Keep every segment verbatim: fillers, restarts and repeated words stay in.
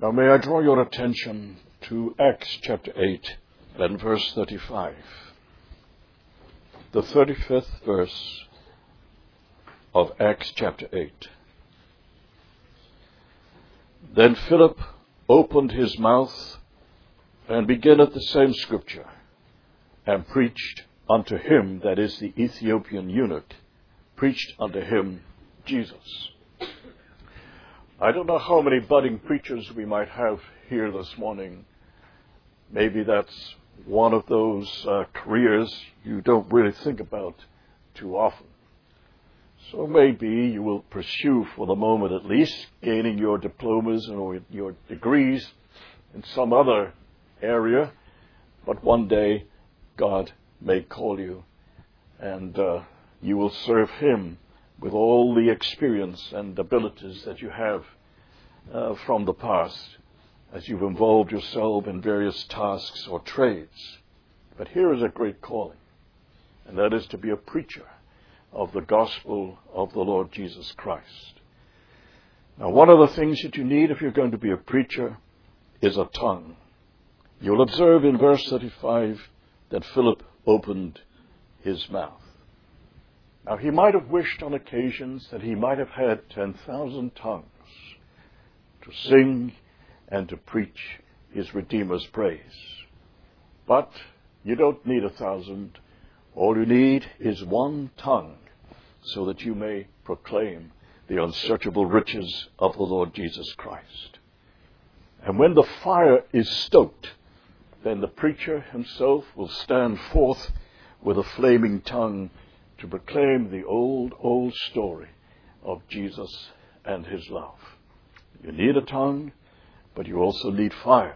Now may I draw your attention to Acts chapter eight and verse thirty-five. The thirty-fifth verse of Acts chapter eight. Then Philip opened his mouth and began at the same scripture, and preached unto him, that is the Ethiopian eunuch, preached unto him Jesus. I don't know how many budding preachers we might have here this morning. Maybe that's one of those uh, careers you don't really think about too often. So maybe you will pursue for the moment at least gaining your diplomas or your degrees in some other area, but one day God may call you and uh, you will serve Him with all the experience and abilities that you have uh, from the past as you've involved yourself in various tasks or trades. But here is a great calling, and that is to be a preacher of the gospel of the Lord Jesus Christ. Now, one of the things that you need if you're going to be a preacher is a tongue. You'll observe in verse thirty-five that Philip opened his mouth. Now, he might have wished on occasions that he might have had ten thousand tongues to sing and to preach his Redeemer's praise. But you don't need a thousand. All you need is one tongue, so that you may proclaim the unsearchable riches of the Lord Jesus Christ. And when the fire is stoked, then the preacher himself will stand forth with a flaming tongue to proclaim the old, old story of Jesus and His love. You need a tongue, but you also need fire.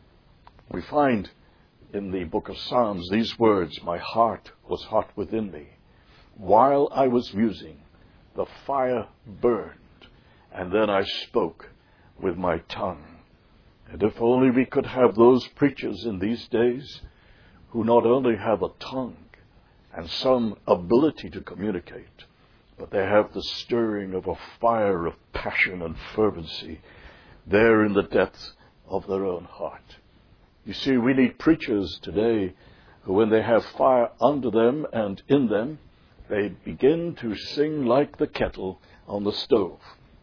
We find in the book of Psalms these words, "My heart was hot within me. While I was musing, the fire burned, and then I spoke with my tongue." And if only we could have those preachers in these days who not only have a tongue and some ability to communicate, but they have the stirring of a fire of passion and fervency there in the depths of their own heart. You see, we need preachers today who, when they have fire under them and in them, they begin to sing like the kettle on the stove.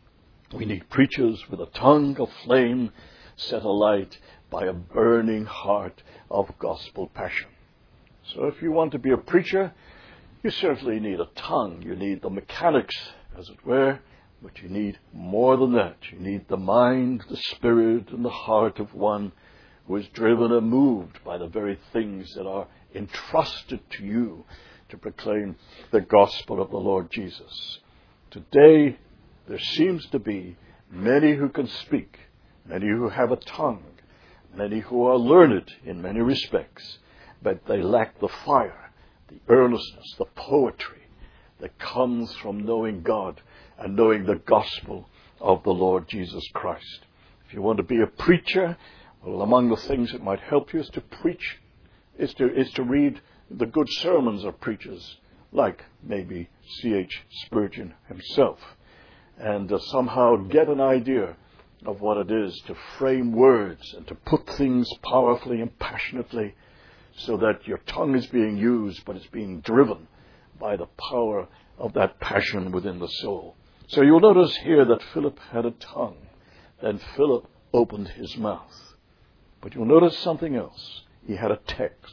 We need preachers with a tongue of flame set alight by a burning heart of gospel passion. So if you want to be a preacher, you certainly need a tongue. You need the mechanics, as it were, but you need more than that. You need the mind, the spirit, and the heart of one who is driven and moved by the very things that are entrusted to you to proclaim the gospel of the Lord Jesus. Today, there seems to be many who can speak, many who have a tongue, many who are learned in many respects, but they lack the fire, the earnestness, the poetry that comes from knowing God and knowing the gospel of the Lord Jesus Christ. If you want to be a preacher, well, among the things that might help you is to preach, is to, is to read the good sermons of preachers like maybe C H Spurgeon himself, and uh, somehow get an idea of what it is to frame words and to put things powerfully and passionately so that your tongue is being used, but it's being driven by the power of that passion within the soul. So you'll notice here that Philip had a tongue. Then Philip opened his mouth. But you'll notice something else. He had a text.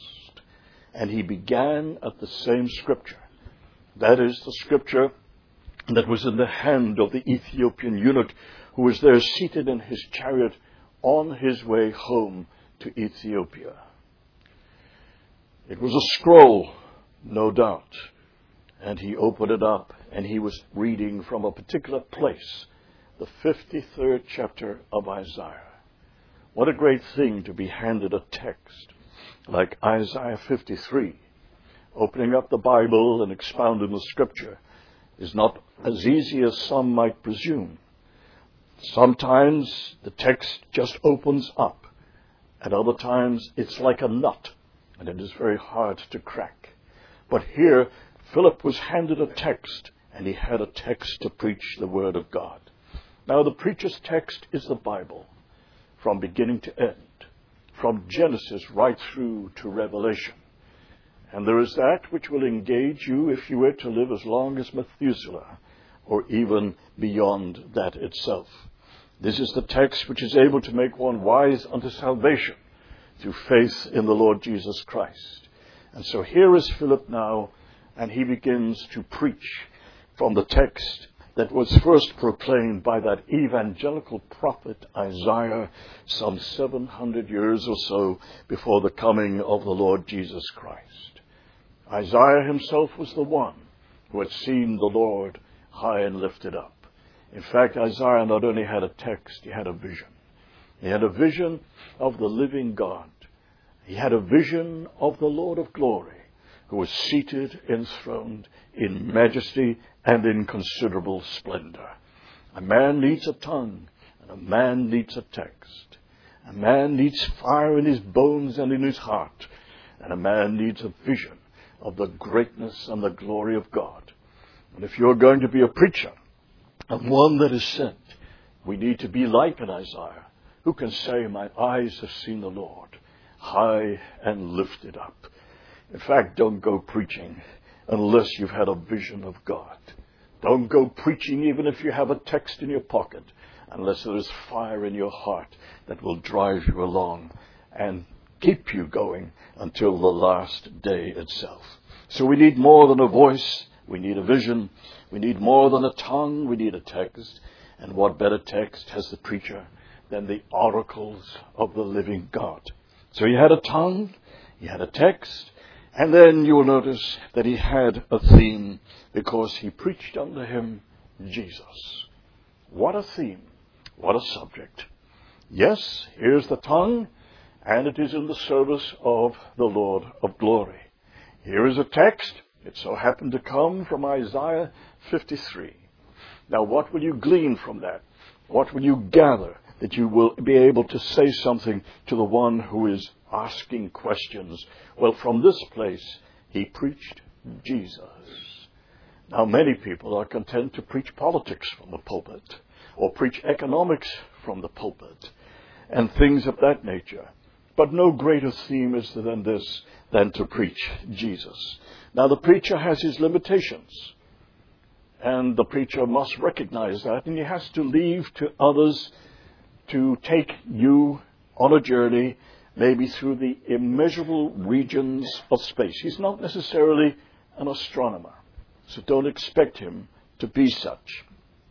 And he began at the same scripture. That is the scripture that was in the hand of the Ethiopian eunuch who was there seated in his chariot on his way home to Ethiopia. It was a scroll, no doubt. And he opened it up, and he was reading from a particular place, the fifty-third chapter of Isaiah. What a great thing to be handed a text like Isaiah fifty-three. Opening up the Bible and expounding the Scripture is not as easy as some might presume. Sometimes the text just opens up. At other times it's like a nut, and it is very hard to crack. But here, Philip was handed a text, and he had a text to preach the Word of God. Now, the preacher's text is the Bible. from beginning to end, from Genesis right through to Revelation. And there is that which will engage you if you were to live as long as Methuselah, or even beyond that itself. This is the text which is able to make one wise unto salvation through faith in the Lord Jesus Christ. And so here is Philip now, and he begins to preach from the text that was first proclaimed by that evangelical prophet Isaiah some seven hundred years or so before the coming of the Lord Jesus Christ. Isaiah himself was the one who had seen the Lord high and lifted up. In fact, Isaiah not only had a text, he had a vision. He had a vision of the living God. He had a vision of the Lord of glory, who was seated enthroned in majesty and in considerable splendor. A man needs a tongue, and a man needs a text. A man needs fire in his bones and in his heart, and a man needs a vision of the greatness and the glory of God. And if you're going to be a preacher, and one that is sent, we need to be like an Isaiah, who can say, my eyes have seen the Lord, high and lifted up. In fact, don't go preaching unless you've had a vision of God. Don't go preaching even if you have a text in your pocket, unless there is fire in your heart that will drive you along and keep you going until the last day itself. So we need more than a voice. We need a vision. We need more than a tongue. We need a text. And what better text has the preacher than the oracles of the living God? So he had a tongue, he had a text, and then you will notice that he had a theme, because he preached unto him Jesus. What a theme. What a subject. Yes, here's the tongue, and it is in the service of the Lord of glory. Here is a text. It so happened to come from Isaiah fifty-three. Now, what will you glean from that? What will you gather that you will be able to say something to the one who is asking questions? Well, from this place, he preached Jesus. Now, many people are content to preach politics from the pulpit, or preach economics from the pulpit, and things of that nature. But no greater theme is there than this, than to preach Jesus. Now, the preacher has his limitations, and the preacher must recognize that, and he has to leave to others to take you on a journey, maybe through the immeasurable regions of space. He's not necessarily an astronomer, so don't expect him to be such.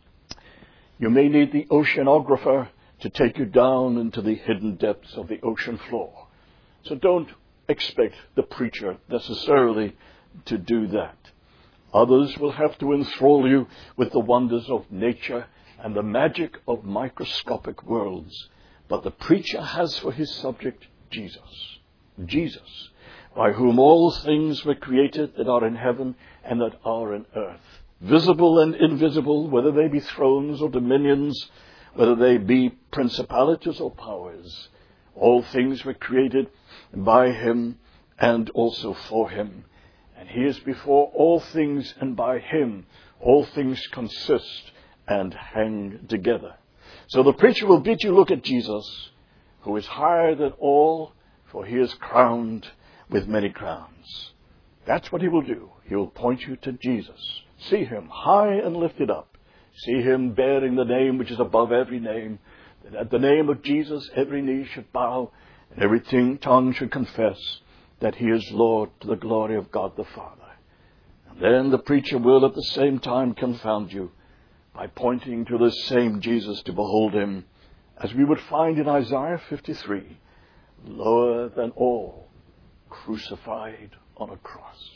You may need the oceanographer to take you down into the hidden depths of the ocean floor. So don't expect the preacher necessarily to do that. Others will have to enthrall you with the wonders of nature and the magic of microscopic worlds. But the preacher has for his subject Jesus. Jesus, by whom all things were created that are in heaven and that are in earth, visible and invisible, whether they be thrones or dominions, whether they be principalities or powers. All things were created by him and also for him. And he is before all things, and by him all things consist and hang together. So the preacher will bid you look at Jesus, who is higher than all, for he is crowned with many crowns. That's what he will do. He will point you to Jesus. See him high and lifted up. See him bearing the name which is above every name, that at the name of Jesus every knee should bow, and every tongue should confess that he is Lord, to the glory of God the Father. And then the preacher will at the same time confound you by pointing to this same Jesus to behold him, as we would find in Isaiah fifty-three, lower than all, crucified on a cross.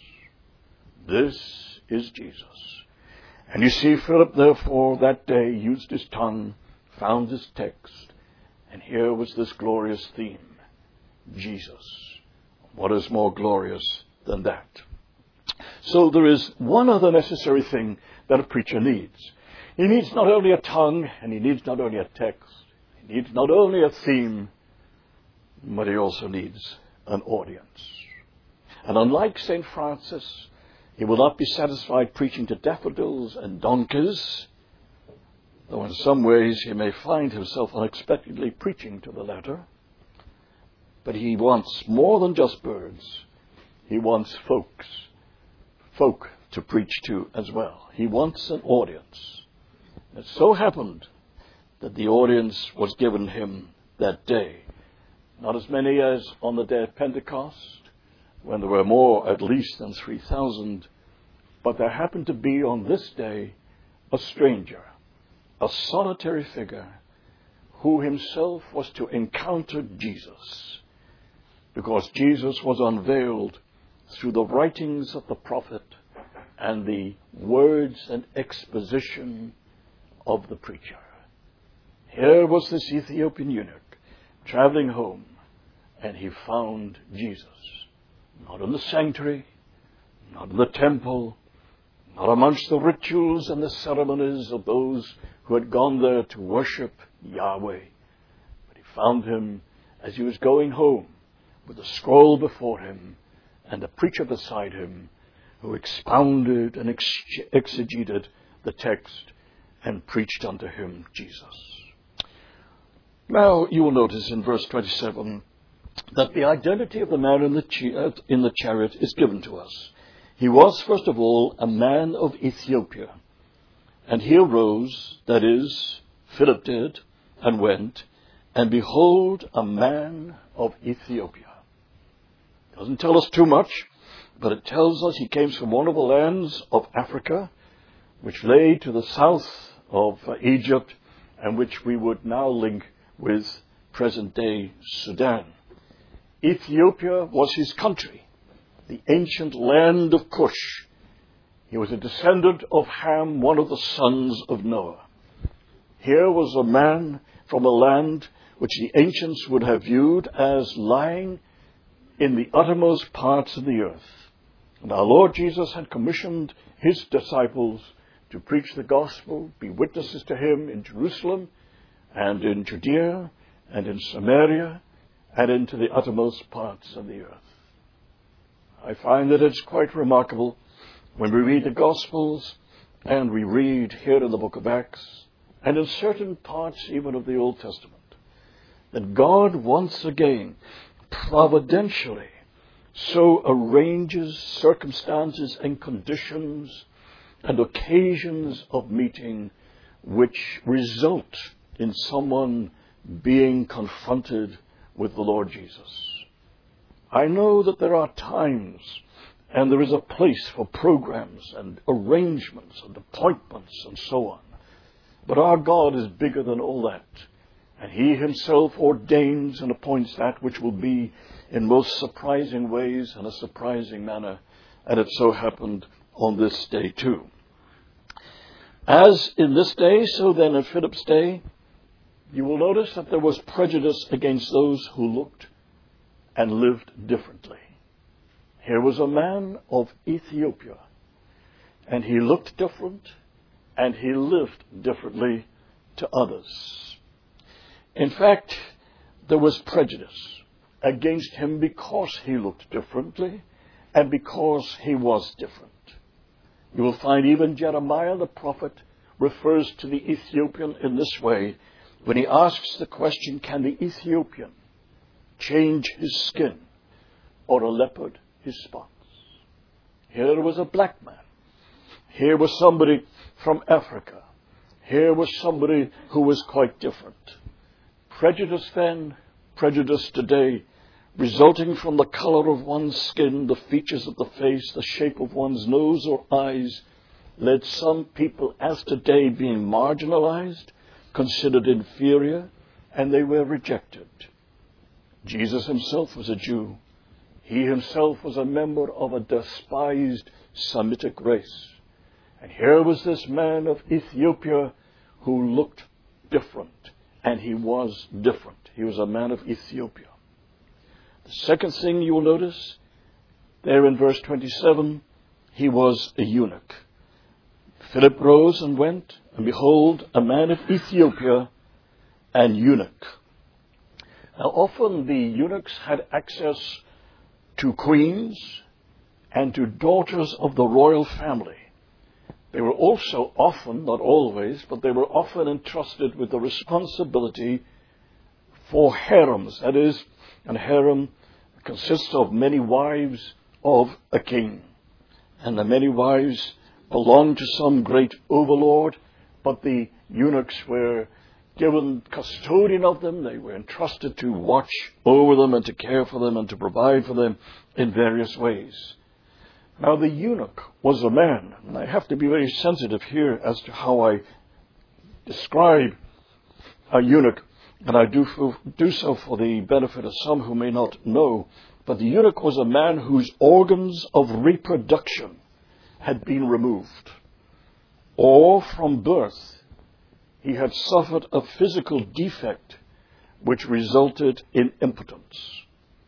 This is Jesus. And you see, Philip, therefore, that day used his tongue, found his text, and here was this glorious theme, Jesus. What is more glorious than that? So there is one other necessary thing that a preacher needs. He needs not only a tongue, and he needs not only a text, he needs not only a theme, but he also needs an audience. And unlike Saint Francis, he will not be satisfied preaching to daffodils and donkeys, though in some ways he may find himself unexpectedly preaching to the latter. But he wants more than just birds. He wants folks, folk to preach to as well. He wants an audience. It so happened that the audience was given him that day. Not as many as on the day of Pentecost, when there were more at least than three thousand, but there happened to be on this day a stranger, a solitary figure, who himself was to encounter Jesus, because Jesus was unveiled through the writings of the prophet and the words and exposition of the preacher. Here was this Ethiopian eunuch traveling home, and he found Jesus. Not in the sanctuary, not in the temple, not amongst the rituals and the ceremonies of those who had gone there to worship Yahweh. But he found him as he was going home with a scroll before him and a preacher beside him who expounded and ex- exegeted the text and preached unto him Jesus. Now you will notice in verse twenty-seven that the identity of the man in the, ch- in the chariot is given to us. He was, first of all, a man of Ethiopia. And he arose, that is, Philip did, and went, and behold, a man of Ethiopia. Doesn't tell us too much, but it tells us he came from one of the lands of Africa, which lay to the south of uh, Egypt, and which we would now link with present-day Sudan. Ethiopia was his country, the ancient land of Cush. He was a descendant of Ham, one of the sons of Noah. Here was a man from a land which the ancients would have viewed as lying in the uttermost parts of the earth. And our Lord Jesus had commissioned his disciples to preach the gospel, be witnesses to him in Jerusalem and in Judea and in Samaria and into the uttermost parts of the earth. I find that it's quite remarkable when we read the Gospels and we read here in the book of Acts and in certain parts even of the Old Testament that God once again providentially so arranges circumstances and conditions and occasions of meeting which result in someone being confronted with the Lord Jesus. I know that there are times and there is a place for programs and arrangements and appointments and so on. But our God is bigger than all that. And he himself ordains and appoints that which will be in most surprising ways and a surprising manner. And it so happened on this day too. As in this day, so then in Philip's day, you will notice that there was prejudice against those who looked and lived differently. Here was a man of Ethiopia, and he looked different, and he lived differently to others. In fact, there was prejudice against him because he looked differently and because he was different. You will find even Jeremiah the prophet refers to the Ethiopian in this way when he asks the question, can the Ethiopian change his skin or a leopard his spots? Here was a black man. Here was somebody from Africa. Here was somebody who was quite different. Prejudice then, prejudice today, resulting from the color of one's skin, the features of the face, the shape of one's nose or eyes, led some people as today being marginalized, considered inferior, and they were rejected. Jesus himself was a Jew. He himself was a member of a despised Semitic race. And here was this man of Ethiopia who looked different, and he was different. He was a man of Ethiopia. The second thing you will notice, there in verse twenty-seven, he was a eunuch. Philip rose and went, and behold, a man of Ethiopia, an eunuch. Now often the eunuchs had access to queens and to daughters of the royal family. they were also often, not always, but they were often entrusted with the responsibility for harems. That is, a harem consists of many wives of a king. And the many wives belonged to some great overlord, but the eunuchs were given custodian of them. They were entrusted to watch over them and to care for them and to provide for them in various ways. Now the eunuch was a man, and I have to be very sensitive here as to how I describe a eunuch, and I do, for, do so for the benefit of some who may not know. But the eunuch was a man whose organs of reproduction had been removed, or from birth he had suffered a physical defect which resulted in impotence.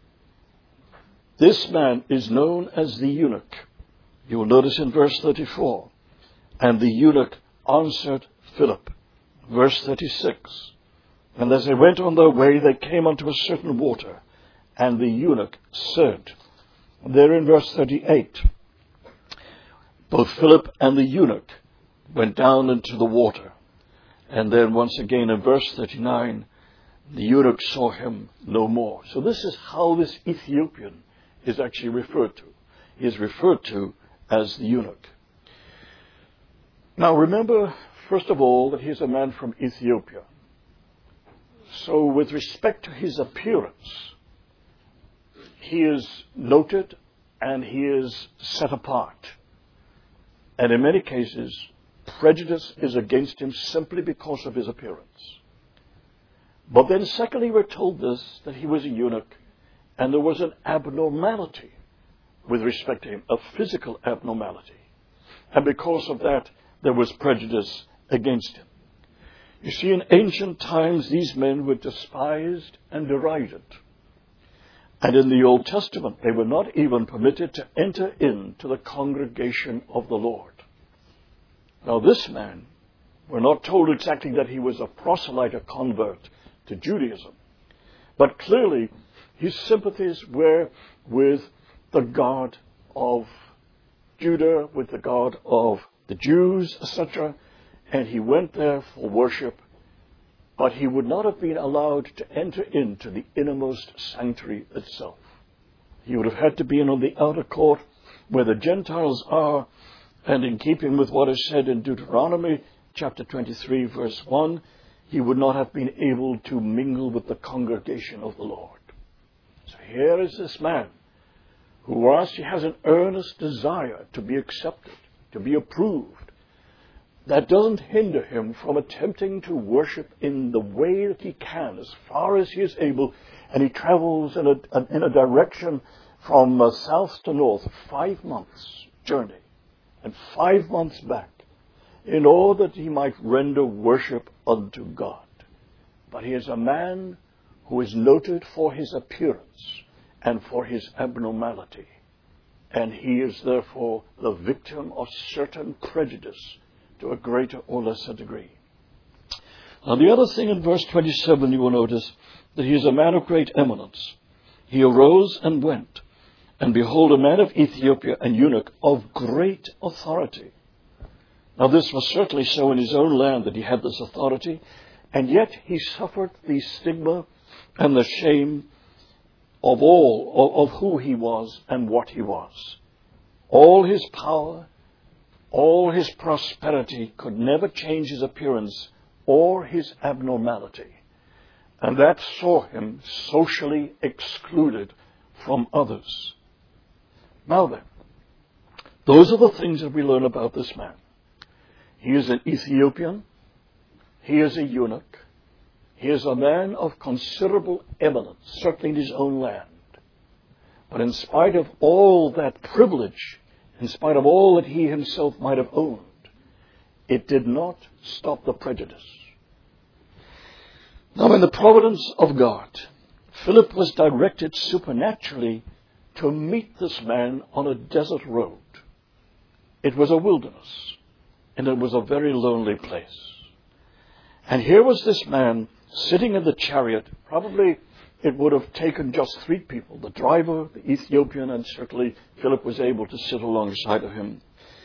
This man is known as the eunuch. You will notice in verse thirty-four, and the eunuch answered Philip. Verse thirty-six, and as they went on their way, they came unto a certain water, and the eunuch said. There in verse thirty-eight, both Philip and the eunuch went down into the water. And then once again in verse thirty-nine, the eunuch saw him no more. So this is how this Ethiopian is actually referred to. He is referred to as the eunuch. Now remember, first of all, that he is a man from Ethiopia. So with respect to his appearance, he is noted and he is set apart. And in many cases, prejudice is against him simply because of his appearance. But then secondly, we're told this, that he was a eunuch, and there was an abnormality with respect to him, a physical abnormality. And because of that, there was prejudice against him. You see, in ancient times, these men were despised and derided. And in the Old Testament, they were not even permitted to enter into the congregation of the Lord. Now this man, we're not told exactly that he was a proselyte, a convert to Judaism. But clearly, his sympathies were with the God of Judah, with the God of the Jews, et cetera. And he went there for worship, but he would not have been allowed to enter into the innermost sanctuary itself. He would have had to be in on the outer court where the Gentiles are, and in keeping with what is said in Deuteronomy chapter twenty-three, verse one, he would not have been able to mingle with the congregation of the Lord. So here is this man who, whilst he has an earnest desire to be accepted, to be approved, that doesn't hinder him from attempting to worship in the way that he can, as far as he is able, and he travels in a, in a direction from uh, south to north, five months journey, and five months back, in order that he might render worship unto God. But he is a man who is noted for his appearance and for his abnormality, and he is therefore the victim of certain prejudice to a greater or lesser degree. Now the other thing in verse twenty-seven, you will notice that he is a man of great eminence. He arose and went, and behold, a man of Ethiopia, an eunuch of great authority. Now this was certainly so in his own land, that he had this authority, and yet he suffered the stigma and the shame of all, of, of who he was and what he was. All his power, all his prosperity could never change his appearance or his abnormality. And that saw him socially excluded from others. Now then, those are the things that we learn about this man. He is an Ethiopian. He is a eunuch. He is a man of considerable eminence, certainly in his own land. But in spite of all that privilege, in spite of all that he himself might have owned, it did not stop the prejudice. Now, in the providence of God, Philip was directed supernaturally to meet this man on a desert road. It was a wilderness, and it was a very lonely place. And here was this man sitting in the chariot. Probably it would have taken just three people, the driver, the Ethiopian, and certainly Philip was able to sit alongside of him.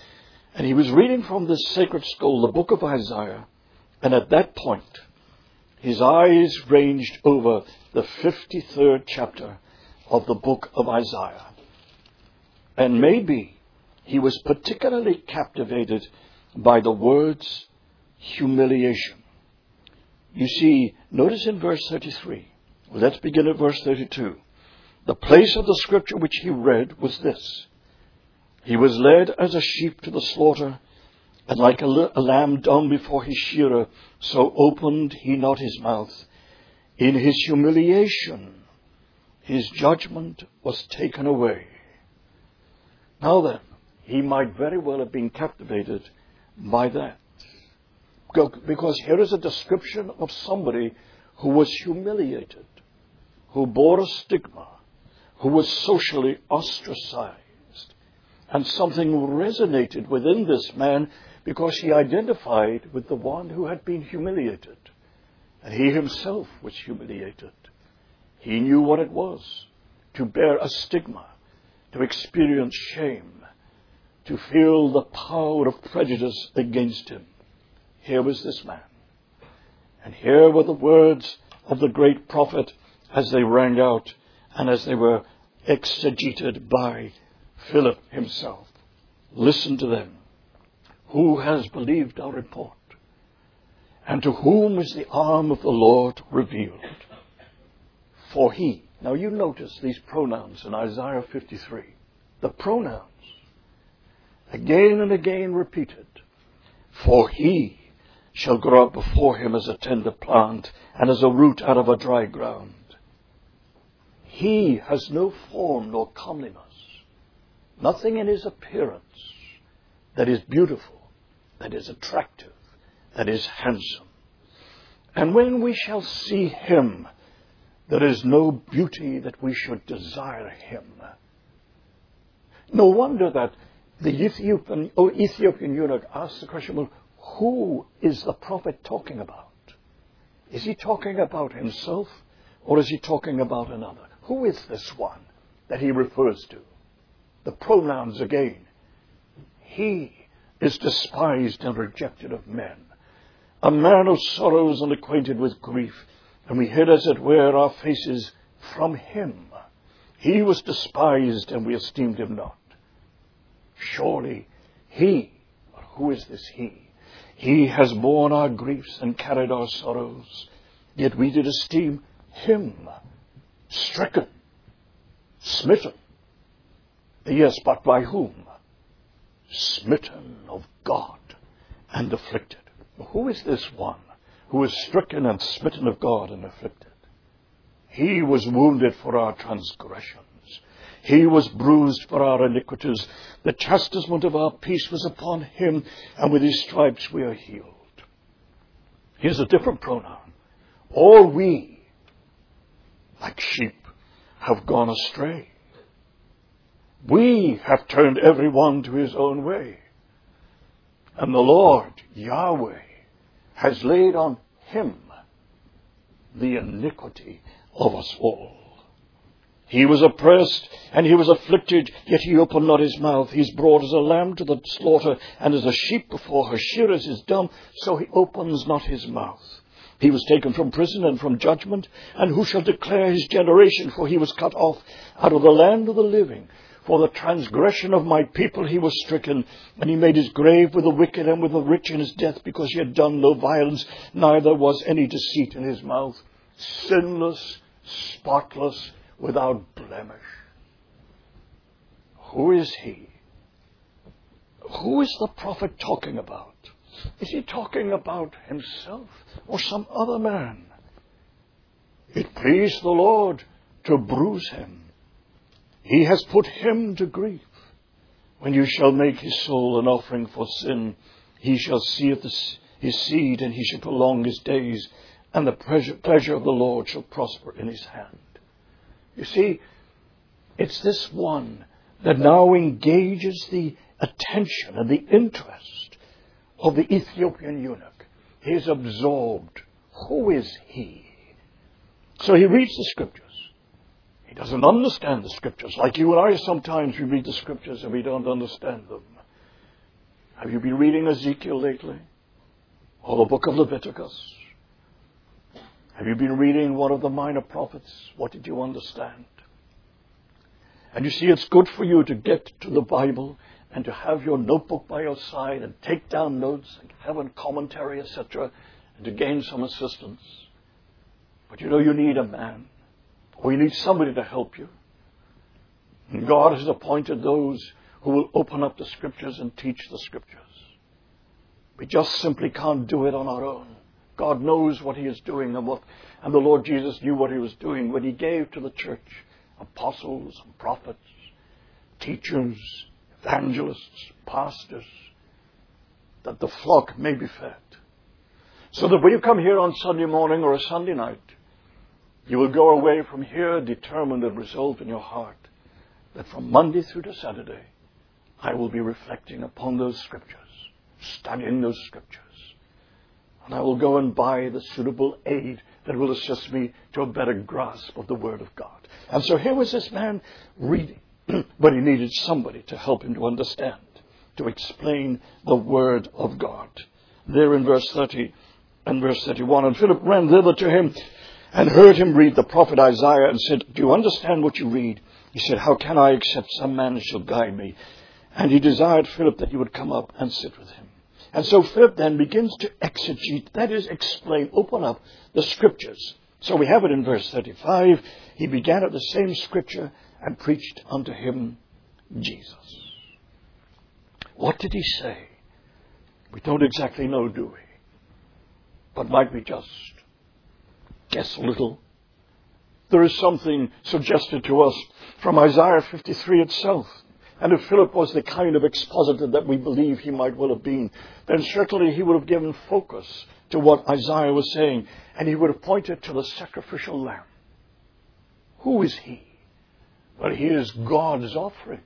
And he was reading from this sacred scroll, the book of Isaiah. And at that point, his eyes ranged over the fifty-third chapter of the book of Isaiah. And maybe he was particularly captivated by the words humiliation. You see, notice in verse thirty-three. Let's begin at verse thirty-two. The place of the scripture which he read was this. He was led as a sheep to the slaughter, and like a, a lamb dumb before his shearer, so opened he not his mouth. In his humiliation, his judgment was taken away. Now then, he might very well have been captivated by that. Because here is a description of somebody who was humiliated, who bore a stigma, who was socially ostracized. And something resonated within this man because he identified with the one who had been humiliated. And he himself was humiliated. He knew what it was to bear a stigma, to experience shame, to feel the power of prejudice against him. Here was this man. And here were the words of the great prophet as they rang out and as they were exegeted by Philip himself. Listen to them. Who has believed our report? And to whom is the arm of the Lord revealed? For he. Now you notice these pronouns in Isaiah fifty-three. The pronouns. Again and again repeated. For he shall grow up before him as a tender plant and as a root out of a dry ground. He has no form nor comeliness. Nothing in his appearance that is beautiful, that is attractive, that is handsome. And when we shall see him, there is no beauty that we should desire him. No wonder that the Ethiopian, oh, Ethiopian eunuch asked the question, well, who is the prophet talking about? Is he talking about himself or is he talking about another? Who is this one that he refers to? The pronouns again. He is despised and rejected of men. A man of sorrows and acquainted with grief. And we hid, as it were, our faces from him. He was despised and we esteemed him not. Surely he, but who is this he? He has borne our griefs and carried our sorrows. Yet we did esteem him stricken, smitten. Yes, but by whom? Smitten of God and afflicted. Who is this one who is stricken and smitten of God and afflicted? He was wounded for our transgressions. He was bruised for our iniquities. The chastisement of our peace was upon him, and with his stripes we are healed. Here's a different pronoun. All we, like sheep, have gone astray. We have turned every one to his own way. And the Lord, Yahweh, has laid on him the iniquity of us all. He was oppressed and he was afflicted, yet he opened not his mouth. He is brought as a lamb to the slaughter, and as a sheep before her shearers is dumb, so he opens not his mouth. He was taken from prison and from judgment, and who shall declare his generation? For he was cut off out of the land of the living. For the transgression of my people he was stricken, and he made his grave with the wicked and with the rich in his death, because he had done no violence, neither was any deceit in his mouth. Sinless, spotless, without blemish. Who is he? Who is the prophet talking about? Is he talking about himself or some other man? It pleased the Lord to bruise him. He has put him to grief. When you shall make his soul an offering for sin, he shall see his seed, and he shall prolong his days, and the pleasure, pleasure of the Lord shall prosper in his hand. You see, it's this one that now engages the attention and the interest of the Ethiopian eunuch. He is absorbed. Who is he? So he reads the scriptures. He doesn't understand the scriptures. Like you and I sometimes we read the scriptures and we don't understand them. Have you been reading Ezekiel lately? Or the book of Leviticus? Have you been reading one of the minor prophets? What did you understand? And you see, it's good for you to get to the Bible and to have your notebook by your side and take down notes and have a commentary, et cetera, and to gain some assistance. But you know, you need a man, or you need somebody to help you. And God has appointed those who will open up the Scriptures and teach the Scriptures. We just simply can't do it on our own. God knows what He is doing, and what, and the Lord Jesus knew what He was doing when He gave to the church apostles and prophets, teachers, evangelists, pastors, that the flock may be fed. So that when you come here on Sunday morning or a Sunday night, you will go away from here determined and resolved in your heart that from Monday through to Saturday, I will be reflecting upon those Scriptures, studying those Scriptures. And I will go and buy the suitable aid that will assist me to a better grasp of the Word of God. And so here was this man reading, but he needed somebody to help him to understand, to explain the Word of God. There in verse thirty and verse thirty-one, and Philip ran thither to him and heard him read the prophet Isaiah and said, "Do you understand what you read?" He said, "How can I except some man shall guide me?" And he desired Philip that he would come up and sit with him. And so Philip then begins to exegete, that is, explain, open up the Scriptures. So we have it in verse thirty-five. He began at the same Scripture and preached unto him Jesus. What did he say? We don't exactly know, do we? But might we just guess a little? There is something suggested to us from Isaiah fifty-three itself. And if Philip was the kind of expositor that we believe he might well have been, then certainly he would have given focus to what Isaiah was saying, and he would have pointed to the sacrificial lamb. Who is he? Well, he is God's offering.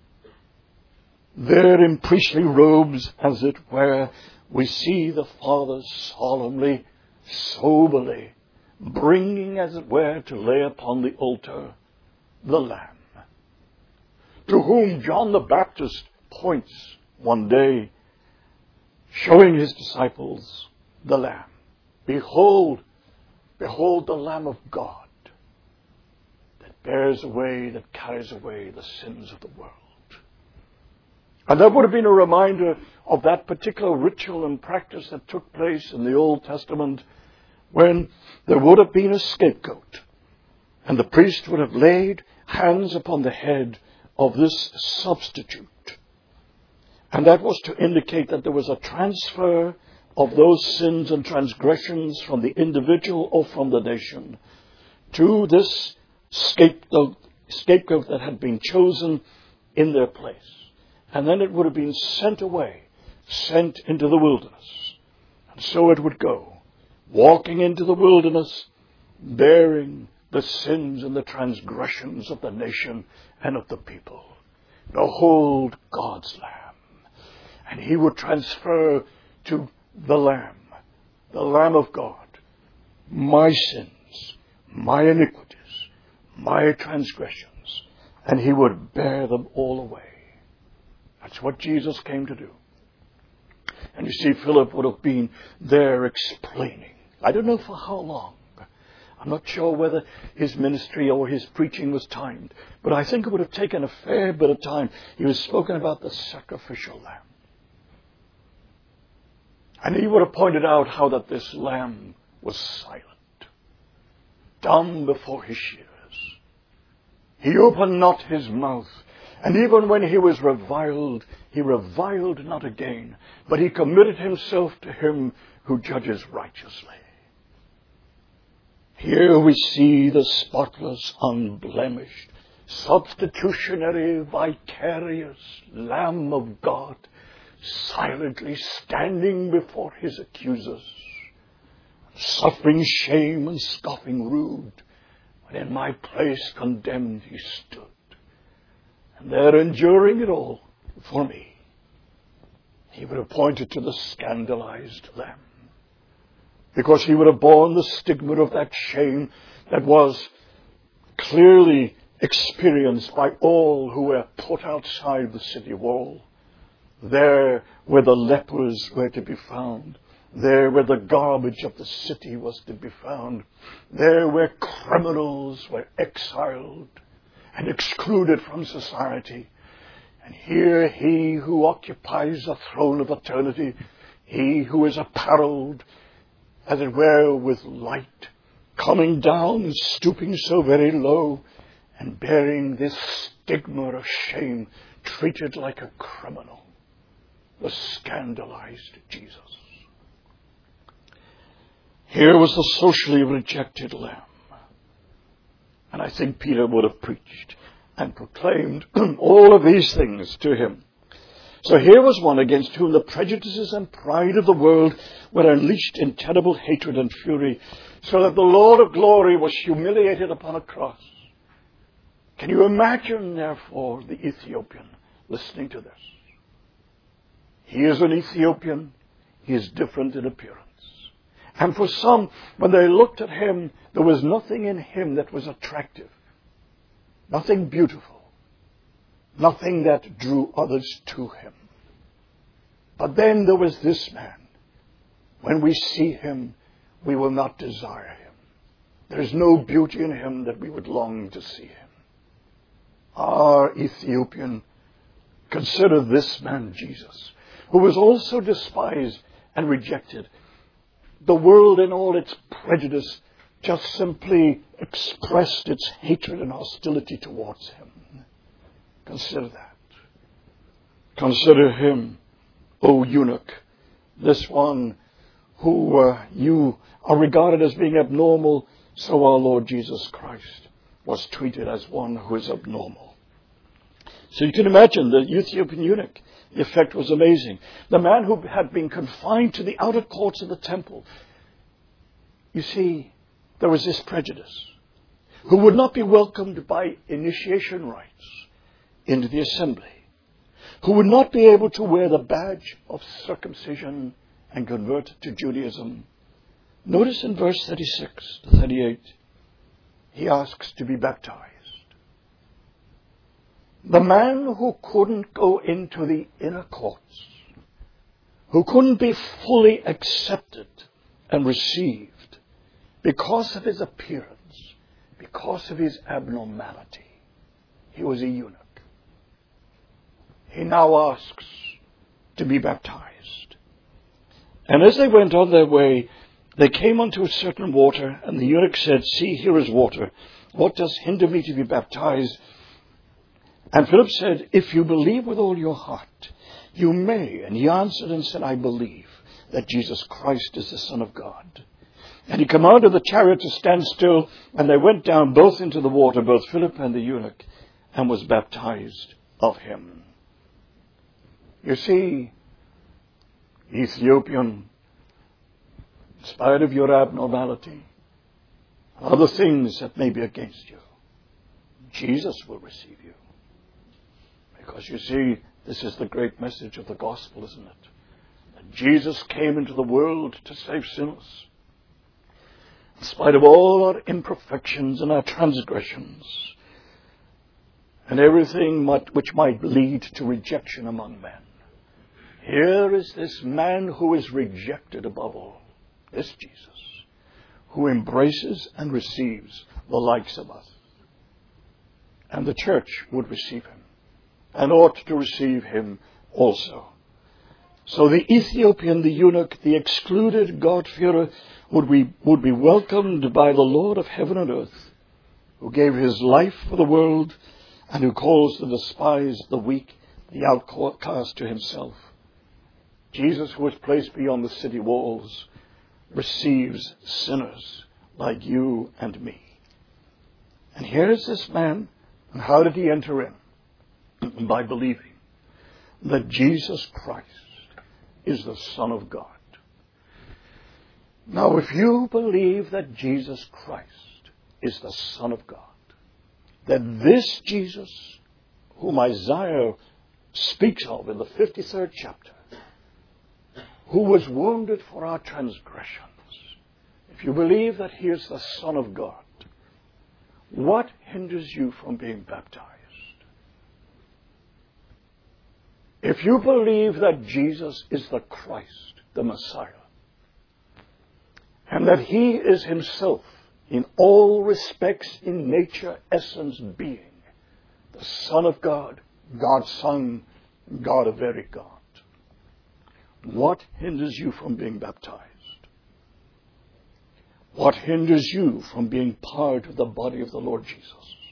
There in priestly robes, as it were, we see the Father solemnly, soberly, bringing, as it were, to lay upon the altar the Lamb, to whom John the Baptist points one day, showing his disciples the Lamb. Behold, behold the Lamb of God that bears away, that carries away the sins of the world. And that would have been a reminder of that particular ritual and practice that took place in the Old Testament when there would have been a scapegoat, and the priest would have laid hands upon the head of this substitute. And that was to indicate that there was a transfer of those sins and transgressions from the individual or from the nation to this scapegoat, scapegoat that had been chosen in their place. And then it would have been sent away, sent into the wilderness. And so it would go, walking into the wilderness, bearing the sins and the transgressions of the nation and of the people. Behold God's Lamb. And he would transfer to the Lamb, the Lamb of God, my sins, my iniquities, my transgressions, and he would bear them all away. That's what Jesus came to do. And you see, Philip would have been there explaining. I don't know for how long. I'm not sure whether his ministry or his preaching was timed, but I think it would have taken a fair bit of time. He was spoken about the sacrificial lamb. And he would have pointed out how that this lamb was silent, dumb before his shears. He opened not his mouth. And even when he was reviled, he reviled not again, but he committed himself to him who judges righteously. Here we see the spotless, unblemished, substitutionary, vicarious Lamb of God silently standing before his accusers, suffering shame and scoffing rude, when in my place condemned he stood. And there enduring it all for me. He would have pointed to the scandalized Lamb, because he would have borne the stigma of that shame that was clearly experienced by all who were put outside the city wall there where the lepers were to be found, there where the garbage of the city was to be found, there where criminals were exiled and excluded from society. And here he who occupies the throne of eternity, he who is apparelled, as it were, with light, coming down and stooping so very low, and bearing this stigma of shame, treated like a criminal, the scandalized Jesus. Here was the socially rejected Lamb. And I think Peter would have preached and proclaimed all of these things to him. So here was one against whom the prejudices and pride of the world were unleashed in terrible hatred and fury, so that the Lord of glory was humiliated upon a cross. Can you imagine, therefore, the Ethiopian listening to this? He is an Ethiopian. He is different in appearance. And for some, when they looked at him, there was nothing in him that was attractive. Nothing beautiful. Nothing that drew others to him. But then there was this man. When we see him, we will not desire him. There is no beauty in him that we would long to see him. Our Ethiopian, consider this man Jesus, who was also despised and rejected. The world in all its prejudice just simply expressed its hatred and hostility towards him. Consider that. Consider him, O eunuch, this one who uh, you are regarded as being abnormal, so our Lord Jesus Christ was treated as one who is abnormal. So you can imagine the Ethiopian eunuch. The effect was amazing. The man who had been confined to the outer courts of the temple. You see, there was this prejudice. Who would not be welcomed by initiation rites into the assembly. Who would not be able to wear the badge of circumcision and convert to Judaism. Notice in verse thirty-six to thirty-eight, he asks to be baptized. The man who couldn't go into the inner courts, who couldn't be fully accepted and received because of his appearance, because of his abnormality. He was a eunuch. He now asks to be baptized. And as they went on their way, they came unto a certain water, and the eunuch said, See, here is water. What does hinder me to be baptized? And Philip said, If you believe with all your heart, you may. And he answered and said, I believe that Jesus Christ is the Son of God. And he commanded the chariot to stand still, and they went down both into the water, both Philip and the eunuch, and was baptized of him. You see, Ethiopian, in spite of your abnormality, other things that may be against you, Jesus will receive you. Because you see, this is the great message of the gospel, isn't it? That Jesus came into the world to save sinners. In spite of all our imperfections and our transgressions, and everything which might lead to rejection among men, here is this man who is rejected above all, this Jesus, who embraces and receives the likes of us. And the church would receive him, and ought to receive him also. So the Ethiopian, the eunuch, the excluded God-fearer, would be, would be welcomed by the Lord of heaven and earth, who gave his life for the world, and who calls the despised, the weak, the outcast to himself. Jesus, who was placed beyond the city walls, receives sinners like you and me. And here is this man, and how did he enter in? By believing that Jesus Christ is the Son of God. Now, if you believe that Jesus Christ is the Son of God, that this Jesus, whom Isaiah speaks of in the fifty-third chapter, who was wounded for our transgressions, if you believe that he is the Son of God, what hinders you from being baptized? If you believe that Jesus is the Christ, the Messiah, and that he is himself, in all respects, in nature, essence, being, the Son of God, God's Son, God a very God, what hinders you from being baptized? What hinders you from being part of the body of the Lord Jesus?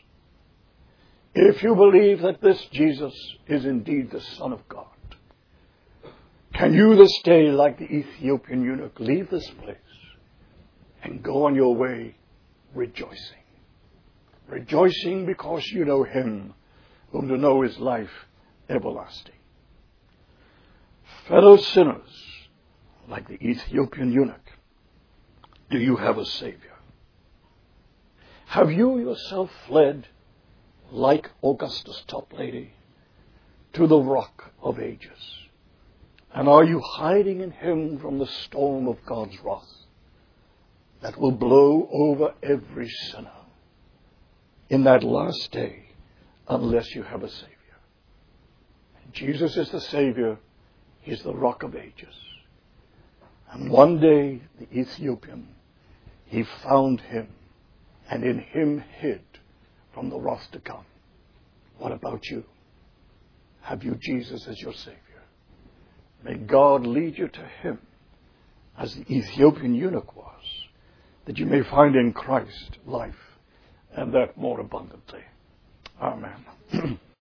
If you believe that this Jesus is indeed the Son of God, can you this day, like the Ethiopian eunuch, leave this place and go on your way rejoicing? Rejoicing because you know him whom to know is life everlasting. Fellow sinners, like the Ethiopian eunuch, do you have a Savior? Have you yourself fled, like Augustus' top lady, to the rock of ages? And are you hiding in him from the storm of God's wrath that will blow over every sinner in that last day, unless you have a Savior? And Jesus is the Savior. He's the rock of ages. And one day, the Ethiopian, he found him, and in him hid from the wrath to come. What about you? Have you Jesus as your Savior? May God lead you to him, as the Ethiopian eunuch was, that you may find in Christ life, and that more abundantly. Amen.